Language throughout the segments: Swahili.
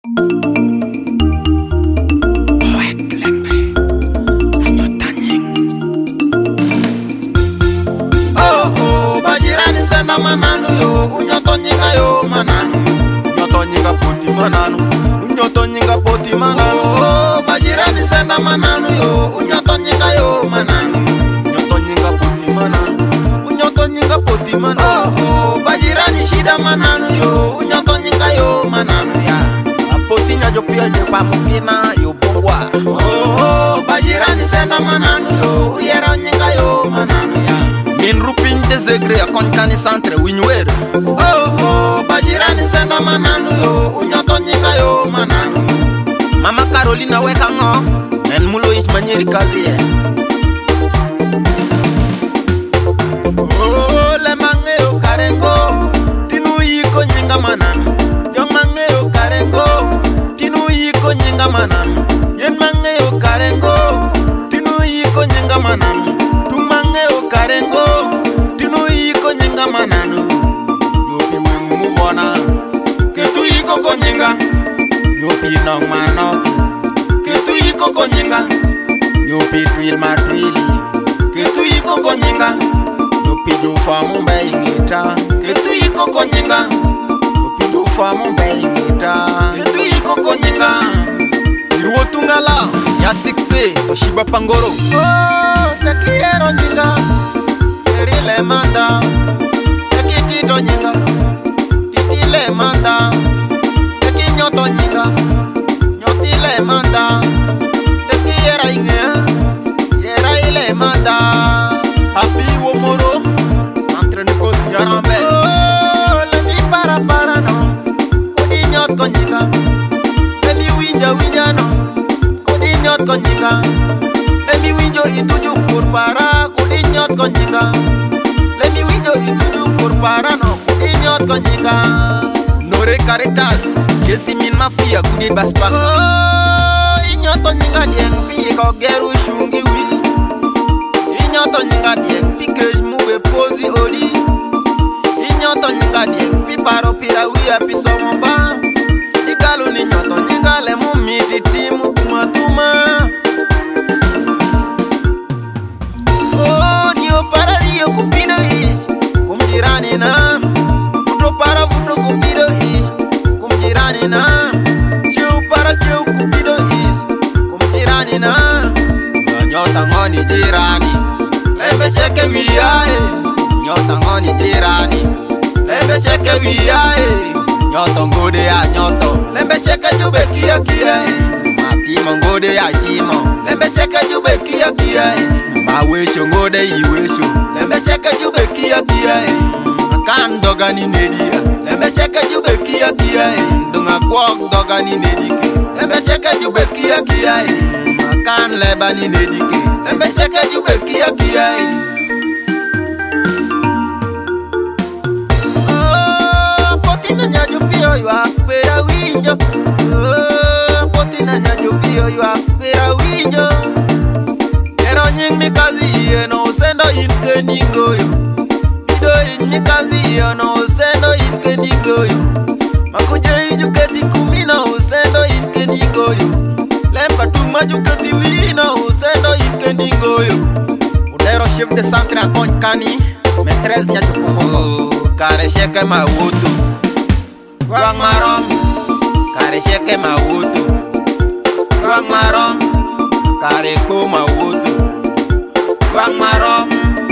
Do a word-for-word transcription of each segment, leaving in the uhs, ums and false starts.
Mananu yo, unyoto nyinga yo mananu, unyoto nyinga poti mananu, unyoto nyinga poti mananu. Oh, bajirani senda mananu yo, unyoto nyinga yo mananu, unyoto nyinga poti mananu, unyoto nyinga poti mananu. Oh, bajirani shida mananu yo, unyoto nyinga yo mananu ya. Apoti nya jopia nyepa mukina yo bongwa. Oh, bajirani senda mananu yo, uyera nyinga yo mananu ya. Min rupin desegre a konkani centre winwer. Oh oh, bajirani senda mananu yo, unyoto nyinga yo mananu. Mama Carolina weka ngo, en mulo is manyeri kazi ye. Oh, le mange yo karengo, tinu yiko nyinga mananu. Jong mange yo karengo, tinu yiko nyinga mananu. Yen mange yo karengo, tinu yiko nyinga mananu. Karengo, tinu yiko nyinga mananu. Yopi wengu mubona, ketu yiko konyinga. Yopi nong mano, ketu yiko konyinga. Yopi twil matwili, ketu yiko konyinga. Yopi jufa mumbe ingita, ketu yiko konyinga. Yopi jufa mumbe ingita, ketu yiko konyinga. Iruo tungala, ya sikse, toshiba pangoro. Oh, tekiero nyinga. Le manda, eki tito nyinga, titi le manda, eki nyoto nyinga, nyoti le manda, eki yera inge, yera ile manda, api wo moro, centre negos nyarambe. Oh, le mi para para no, kodi nyot ko nyinga, le mi winja winja no, kodi nyot ko nyinga, le mi winjo ituju pur para, kodi nyot ko nyinga. Let me window into por parano, idiot conjiga. Nore caritas, Jesse min mafia, kudi baspan. Oh, idiot conjiga dien, piko geru shungi wi. Idiot conjiga dien, pikej mube posi odi. Idiot conjiga dien, piparo pira wi apiso moba. Igalu ni idiot conjiga le mu miti timu kuma tuma. Oh, dio para dio cupido is. Kumjirani na Futo para futo kupido is. Kumjirani na Chiu para chiu kupido is. Kumjirani na Nyota ngoni jirani Lembe cheke wiyae Nyota ngoni jirani Lembe cheke wiyae Nyoto ngode ya nyoto Lembe cheke jube kia kia Matimo ngode ya timo Lembe cheke jube kia kia Mawesho ngode iwesho Lembe cheke jube kia kia Makan doga ni nedia Lembe cheke jube kia kia Dunga kwok doga ni nedike Lembe cheke jube kia kia Makan leba ni nedike Lembe cheke jube kia kia Oh, potina nyajupio ywa pera winjo Oh, potina nyajupio ywa pera winjo Ero nying mi kazi iye no sendo inke ningoyo Pido in mi kazi iye no sendo inke ningoyo Makuje injuketi kumina usendo inke ningoyo Lempa tuma juketi wino usendo inke ningoyo Udero chef de centre a konkani Metrez nya jupuko Kare sheke ma wutu Wang marom Kare sheke ma wutu Wang marom Kare ko ma wutu Wang marom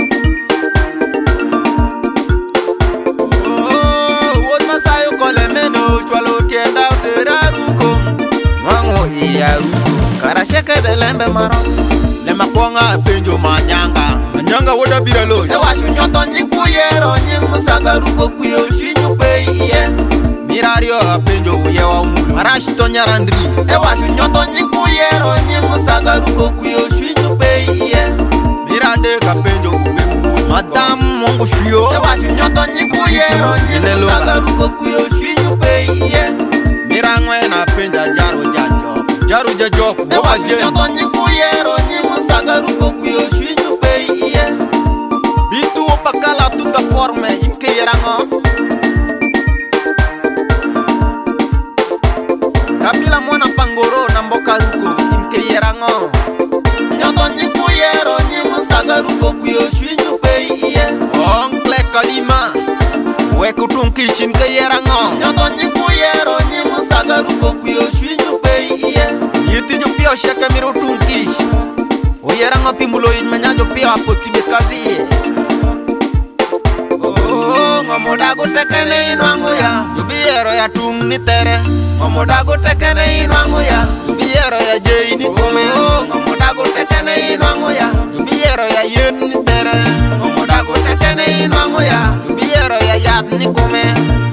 Oh, wot masayo kole meno Chwalo tienda uteraruko Mwango iya uko Kara sheke de lembe marom Lema kwanga penjo manyanga Manyanga woda biralo Ewa shunyoto nyikuyero Nyimusaga ruko kuyo shinyu pei iye Mirario penjo uye wa umulu Marashito nyarandri Ewa shunyoto nyikuyero Nyimusaga ruko kuyo shinyu pei iye Mirade kapenjo ube mulu Madam mungu shio Ewa shunyoto nyikuyero Nyimusaga ruko kuyo shinyu pei iye Mirangwe na penja jaro jajo Jaro jajo Ewa shunyoto nyikuyero Nyimusaga ruko kuyo shinyu pei iye Bitu opakala tuta forme Inke yerango Kabila mwana pangoro na mboka ruko imke yerango Nyoto nyiku yero nyimu saga ruko kuyo shwinyu pe iye Ongle kalima Weku tunkishin ke yerango Nyoto nyiku yero nyimu saga ruko kuyo shwinyu pe iye Yiti nyo pio shaka miru tunkish O yerango pimbulo inmenya jo pio apoti bekazi iye Ngomodago tekene inwangu ya Yubiero ya tung ni tere Ngomodago tekene inwangu ya Yubiero ya jei ni kome Ngomodago tekene inwangu ya Yubiero ya yen ni tere Ngomodago tekene inwangu ya Yubiero ya yat ni kome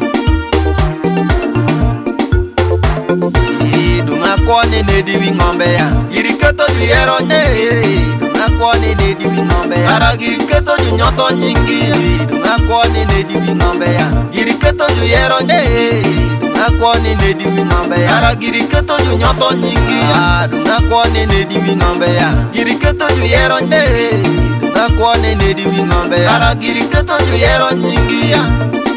Dunga kone ne diwi ngombe ya Iriketo juyero nye Dunga kone ne diwi ngombe ya Aragi keto ju nyoto nyingi Dunga kone ne diwi ngombe ya Iriketo juyero nye Dunga kone ne diwi ngombe ya Aragi keto ju nyoto nyingi Dunga kone ne diwi ngombe ya Iriketo juyero nye Dunga kone ne diwi ngombe ya Aragi keto juyero nyingi ya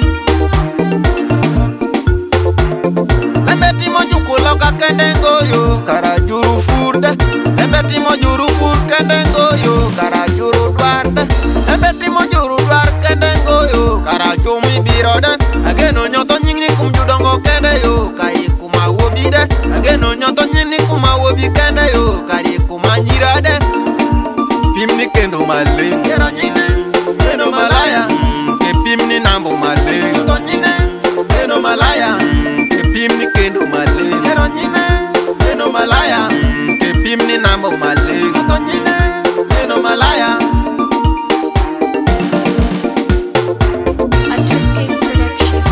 Embeti mojuku loka kendengo yo Karajuru furde Embeti mojuru fur kendengo yo Karajuru dwarde Embeti mojuru dwar kendengo yo Karajumi birode Ageno nyoto nyingni kumjudongo kende yo Kai kuma wobide Ageno nyoto nyingni kuma wobi kende yo Kai kuma nyirade Pimni kendo maling Kero nyine Kendo malaya Ke pimni nambo maling Nyoto nyine Kendo malaya Pimni kendo male Kero nyine Kendo malaya Ke pimni nambo male Nyoto nyine Kendo malaya Underscape Production.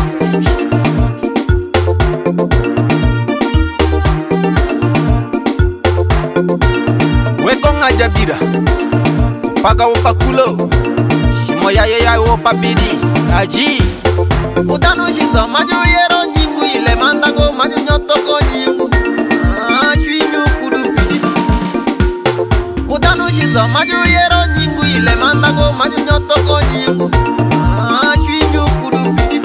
Weko ngajabira Paga upakulo Shimo ya ye ya upabidi Aji Udano shizo majo yero nyingu ile mandago majo nyoto ko nyingu Ah, chwinyu kudu pidi Udano shizo majo yero nyingu ile mandago majo nyoto ko nyingu Ah, chwinyu kudu pidi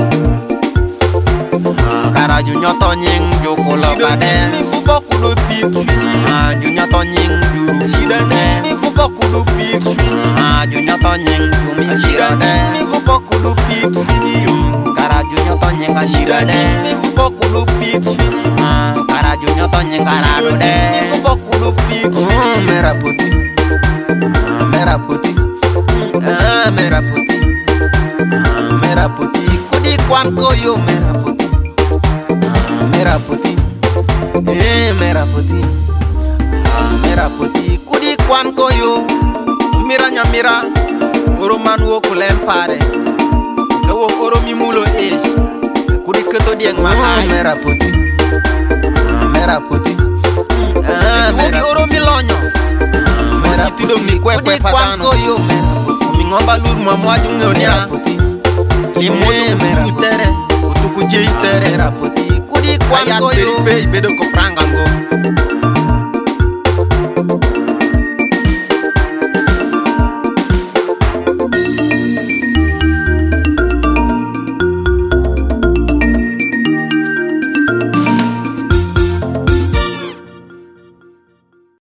Ah, karaju nyoto nying jokolo kade Mifupo kudu pidi Ah, ju nyoto nying juru shidane Mifupo kudu pidi Ah, ju nyoto nying jumi shidane Mifupo kudu pidi Karaju nyoto nyinga shirane Mifupo kudu pit fini Karaju nyoto nyinga rarude Mifupo kudu pit fini Mera puti Mera puti Mera puti Mera puti Kudi kwan koyo mera puti Mera puti Mera puti Mera puti Kudi kwan koyo Mira nyamira Uruman wo kulempare Ewo oro mi mulo is Kudi keto dieng mahai Mera puti Mera puti Kudi oro mi lonyo Mera puti Kudi kwan koyo Mi ngomba lur mamwaju ngeonia Limo tu tere Utuku jei tere Mera puti Kudi kwan koyo Ayat beri pe ibedo ko frangango